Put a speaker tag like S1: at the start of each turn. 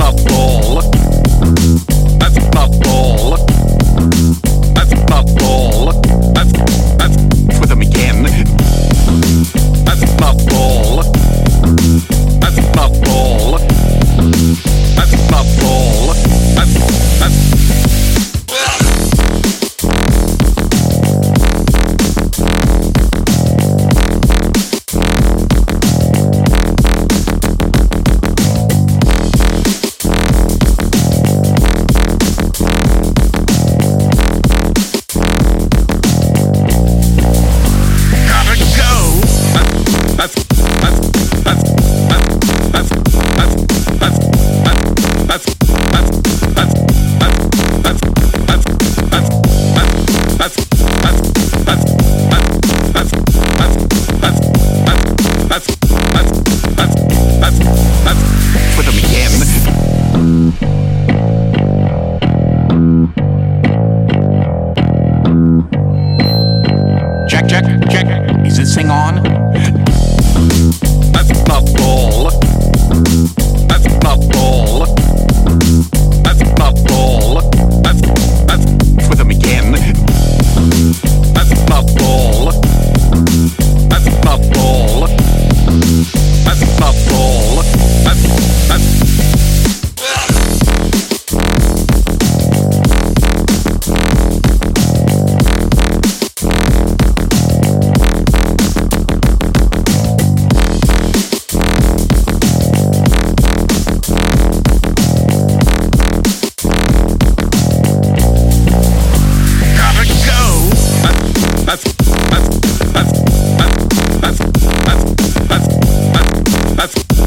S1: not all. That's not all. That's not all. That's with them again. That's not all. That's not all. That's not all. That's with them again. Check, check, check. Is this thing on? That's not all. That's not all. That's not all. That's with them again. That's not all. That's not all. That's not all. That's that's